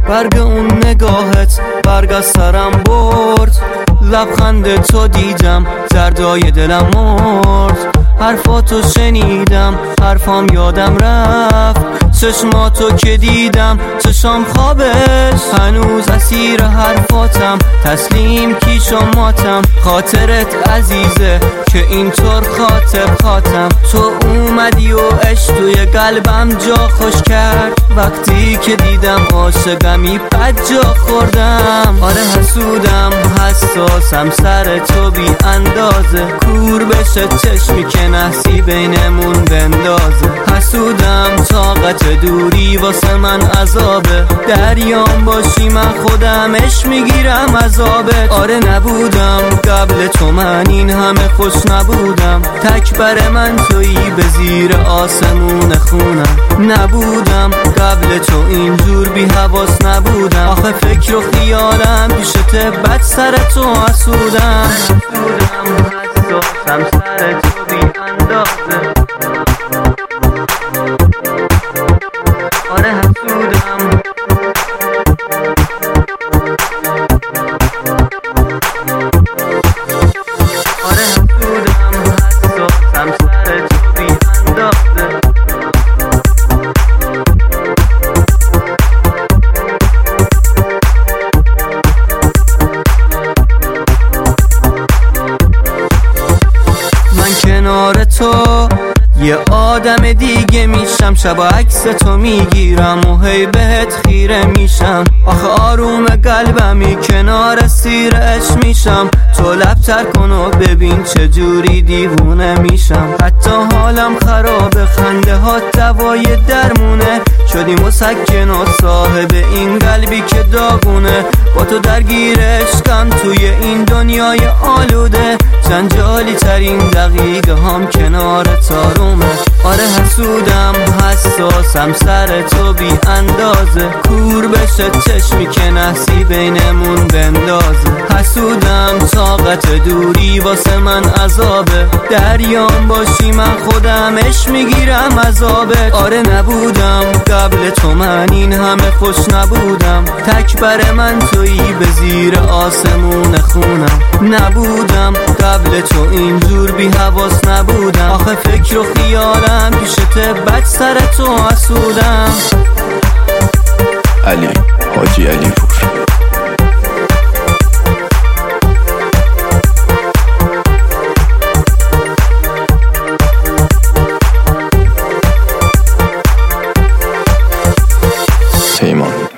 برگ اون نگاهت برگ از سرم برد، لبخند تو دیدم دردای دلم مرد. حرفاتو شنیدم حرفام یادم رفت، چشماتو که دیدم چشام خوابش، هنوز اسیر حرفاتم تسلیم کیش و ماتم. خاطرت عزیزه که اینطور خاطرم، تو اومدی و عشق توی قلبم جا خوش کرد. وقتی که دیدم عاشقمی بد جا خوردم. آره حسودم حساسم سر تو بی اندازه، کور بشه چشمی که نحسی بینمون بندازه. حسودم طاقت دوری واسه من عذابه، دریام باشی من خودم عشق میگیرم عذابت. آره نبودم قبل تو من این همه خوش نبودم، تک بر من تویی به زیر آسمون خونم. نبودم قبل تو اینجور بی حواس نبودم، آخه فکر و خیالم پیشت بد سر تو حسودم. حساسم سر تو بی اندازه، آره حسودم. آره حسودم حساسم سر تو بی اندازه. من کنار تو یه آدم دیگه میشم، شب عکس تو میگیرم و هی بهت خیره میشم. آخه آروم قلبمی کنار سیر عشق میشم، تو لبتر کن و ببین چجوری دیوونه میشم. حتی حالم خرابه خنده ها دوای درمونه، شدی مسکن و صاحب این قلبی که داغونه. با تو درگیر عشقم توی این دنیای آلوده، جنجالی ترین دقیقه هم کنار تارومه. آره حسودم حساسم سر تو بی اندازه، کور بشه چشمی که نحسی بینمون بندازه. حسودم طاقت دوری واسه من عذابه، دریام باشی من خودم عشق میگیرم عذابت. آره نبودم قبل تو من این همه خوش نبودم، تک بر من تویی به زیر آسمون خونم. نبودم قبل تو اینجور بی حواس نبودم، آخه فکر و خیالم پیشت بد سر تو حسودم. علی حاجی علی پور. پیمان